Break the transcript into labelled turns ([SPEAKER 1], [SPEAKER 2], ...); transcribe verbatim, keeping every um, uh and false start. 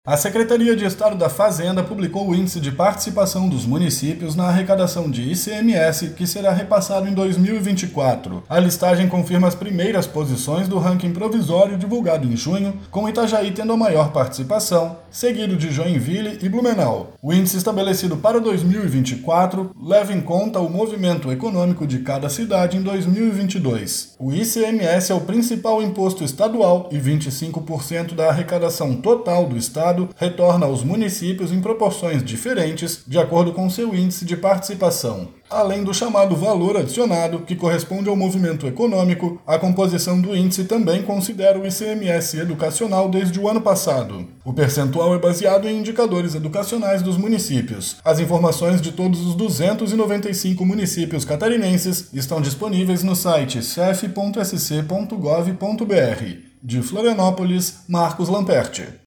[SPEAKER 1] A Secretaria de Estado da Fazenda publicou o Índice de Participação dos Municípios na arrecadação de I C M S, que será repassado em dois mil e vinte e quatro. A listagem confirma as primeiras posições do ranking provisório divulgado em junho, com Itajaí tendo a maior participação, seguido de Joinville e Blumenau. O índice estabelecido para dois mil e vinte e quatro leva em conta o movimento econômico de cada cidade em dois mil e vinte e dois. O I C M S é o principal imposto estadual e vinte e cinco por cento da arrecadação total do Estado retorna aos municípios em proporções diferentes, de acordo com seu índice de participação. Além do chamado valor adicionado, que corresponde ao movimento econômico, a composição do índice também considera o I C M S educacional desde o ano passado. O percentual é baseado em indicadores educacionais dos municípios. As informações de todos os duzentos e noventa e cinco municípios catarinenses estão disponíveis no site cef ponto s c ponto gov ponto b r. De Florianópolis, Marcos Lamperti.